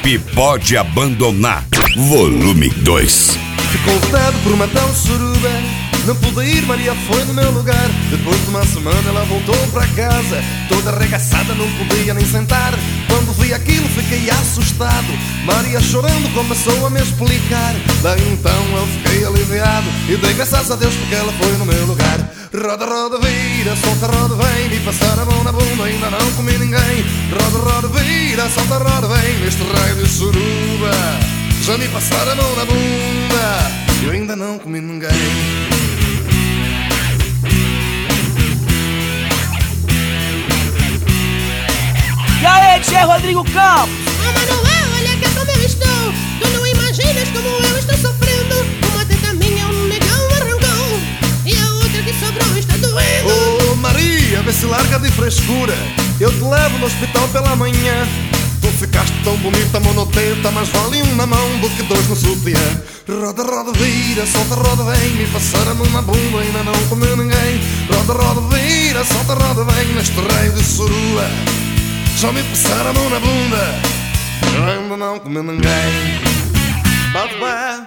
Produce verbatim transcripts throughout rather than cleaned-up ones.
Equipe Pode Abandonar, volume dois. Ficou vedado por uma tal suruba, não pude ir, Maria foi no meu lugar. Depois de uma semana ela voltou para casa, toda arregaçada, não podia nem sentar. Quando vi aquilo fiquei assustado, Maria chorando começou a me explicar. Daí então eu fiquei aliviado e dei graças a Deus porque ela foi no meu lugar. Roda, roda, vira, solta, roda, vem, me passar a mão na bunda, ainda não comi ninguém. Roda, roda, vira, solta, roda, vem, neste raio de suruba. Já me passaram a mão na bunda, eu ainda não comi ninguém. E aí, Tchê Rodrigo Campos? Ah, Manuel, olha que como eu estou. Tu não imaginas como eu estou sofrendo. Uma teta minha, um negão arrancou, e a outra que sobrou está doendo. Oh, Maria, vê se larga de frescura, eu te levo no hospital pela manhã. Tu ficaste tão bonita, monoteta, mas vale um na mão do que dois no sutiã. Roda, roda, vira, solta, roda, vem, me passar a mão na bunda, ainda não comeu ninguém. Roda, roda, vira, solta, roda, vem, neste raio de surua. Já me passaram a mão na bunda, eu ainda não comi ninguém. Babá.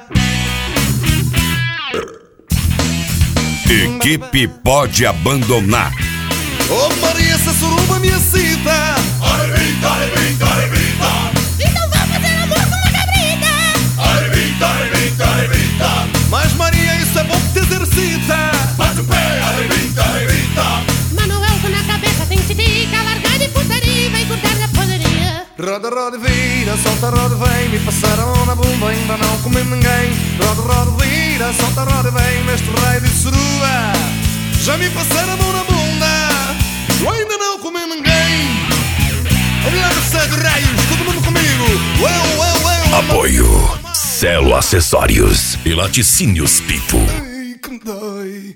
Equipe Pode Abandonar. Oh, Maria, essa suruba me excita. Arrebita, arrebita, arrebita. Então vou fazer amor com uma cabrita. Arrebita, arrebita, arrebita. Mas Maria, isso é bom que te exercita. Bate o pé, arrebita, arrebita. Manuel, com na cabeça tem titica, largar de putaria e vai cortar da poderia. Roda, roda, vira, solta, roda, vem, me passar a mão na bunda, ainda não comi ninguém. Roda, roda, vira, solta, roda, vem, neste raio de surua. Já me passaram a mão na bunda, eu ainda não comi ninguém. Vamos lá, você de raios, todo mundo comigo. Ué, ué, ué, ué. Apoio Celo Acessórios e Laticínios Pipo. Ai, que dói.